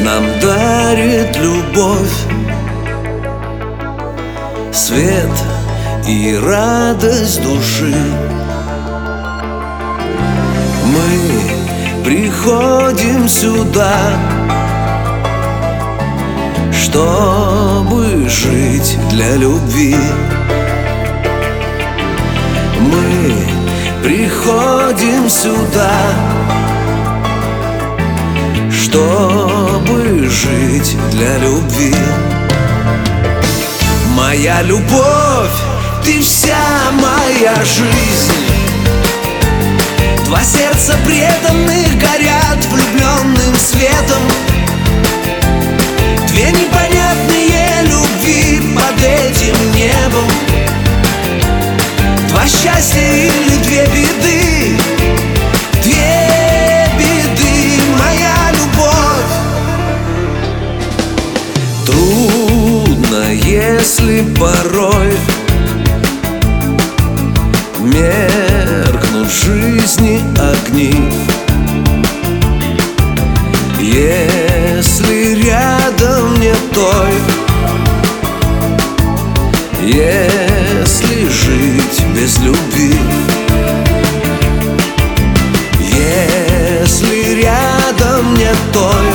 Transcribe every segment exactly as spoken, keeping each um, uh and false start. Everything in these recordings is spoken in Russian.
нам дарит любовь, свет и радость души. Мы приходим сюда, чтобы жить для любви. Мы приходим сюда, чтобы жить для любви. Моя любовь, ты вся моя жизнь. Два сердца преданных горят влюбленным светом. Две непонятные любви под этим небом. Два счастья или две беды. Две беды, моя любовь. Трудно, если порой меркнут в жизни огни, если рядом нет той, если жить без любви, если рядом нет той,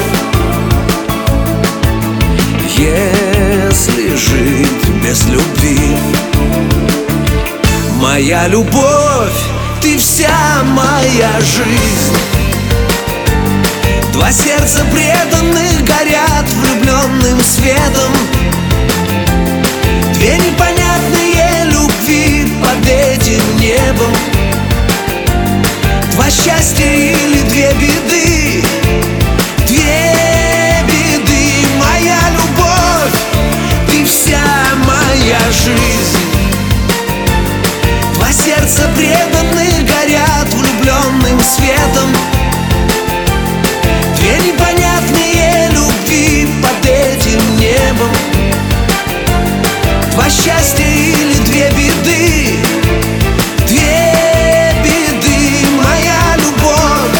если жить без любви. Моя любовь, ты вся моя жизнь. Два сердца преданных горят влюбленным светом. Две непонятные любви под этим небом. Два счастья или две беды. Две беды, моя любовь, ты вся моя жизнь. Два сердца преданных горят влюбленным светом. Две непонятные любви под этим небом. Два счастья или две беды. Две беды, моя любовь.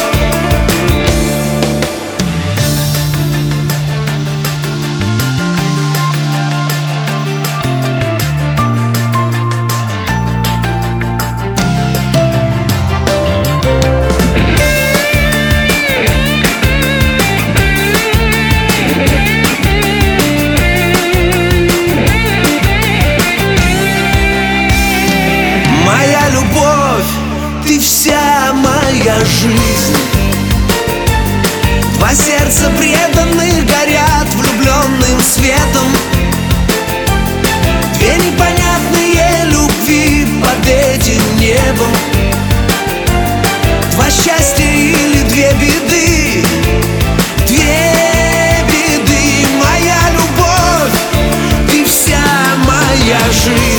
Моя любовь, ты вся моя жизнь. Два сердца преданных горят влюбленным светом. Две непонятные любви под этим небом. Два счастья или две беды. Две беды, моя любовь, ты вся моя жизнь.